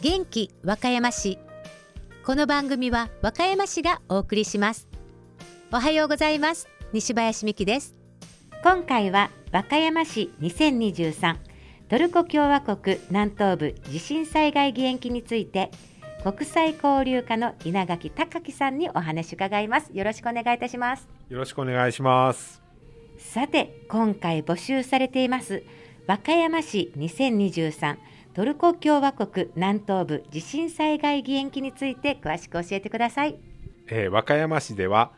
元気和歌山市。この番組は和歌山市がお送りします。おはようございます。西林美希です。今回は和歌山市2023トルコ共和国南東部地震災害義援金について、国際交流課の稲垣隆樹さんにお話伺います。よろしくお願いいたします。 よろしくお願いします。 さて、今回募集されています和歌山市2023トルコ共和国南東部地震災害義援金について詳しく教えてください。 和歌山市では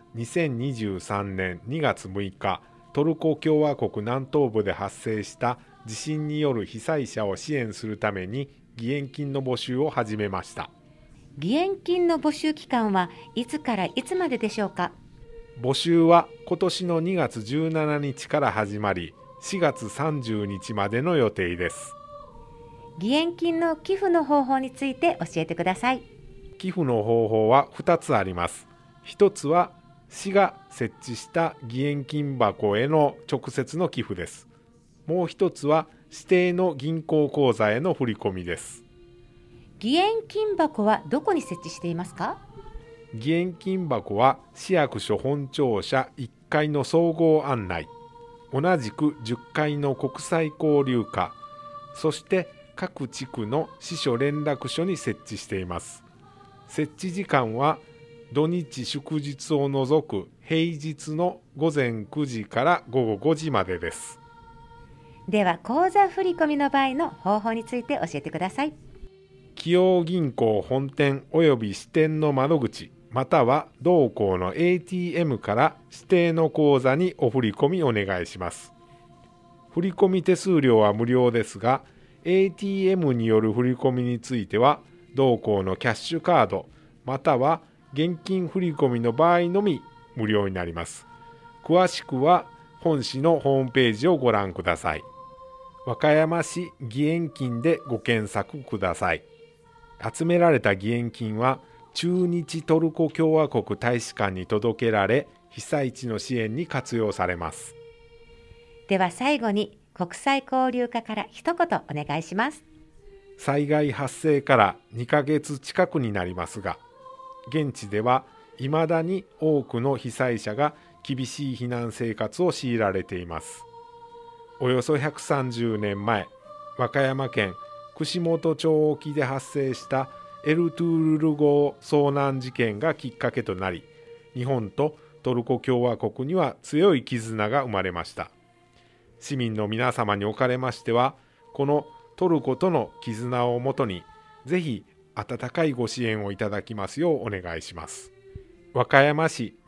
2023年2月6日トルコ共和国南東部で発生した地震による被災者を支援するために義援金の募集を始めました。 義援金の募集期間はいつからいつまででしょうか？ 募集は今年の2月17日から始まり、4月30日までの予定です。 義援金の寄付の方法について教えてください。 寄付の方法は2つあります。1つは市が設置した義援金箱への直接の寄付です。もう1つは指定の銀行口座への振り込みです。 義援金箱はどこに設置していますか？ 義援金箱は市役所本庁舎1階の総合案内、同じく10階の国際交流課、そして各地区の支所連絡所に設置しています。設置時間は土日祝日を除く平日の午前9時から午後5時までです。 では、口座振込の場合の方法について教えてください。 紀陽銀行本店および支店の窓口、または同行の ATM から指定の口座にお振り込みお願いします。振込手数料は無料ですが、ATM による振込については同行のキャッシュカードまたは現金振込の場合のみ無料になります。詳しくは本市のホームページをご覧ください。和歌山市義援金でご検索ください。集められた義援金は駐日トルコ共和国大使館に届けられ、被災地の支援に活用されます。 では最後に国際交流課から一言お願いします。 災害発生から2ヶ月近くになりますが、現地では未だに多くの被災者が厳しい避難生活を強いられています。およそ130年前、和歌山県串本町沖で発生したエルトゥールル号遭難事件がきっかけとなり、日本とトルコ共和国には強い絆が生まれました。市民の皆様におかれましては、このトルコとの絆をもとに、ぜひ温かいご支援をいただきますようお願いします。和歌山市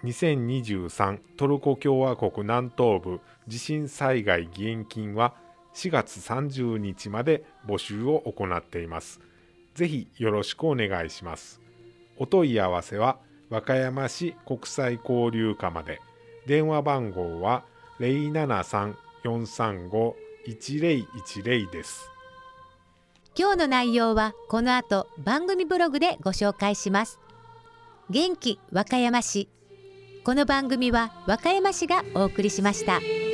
2023トルコ共和国南東部地震災害義援金は4月30日まで募集を行っています。ぜひよろしくお願いします。お問い合わせは和歌山市国際交流課まで。電話番号は 073-435-1010 です。 今日の内容はこの後番組ブログでご紹介します。元気和歌山市。この番組は和歌山市がお送りしました。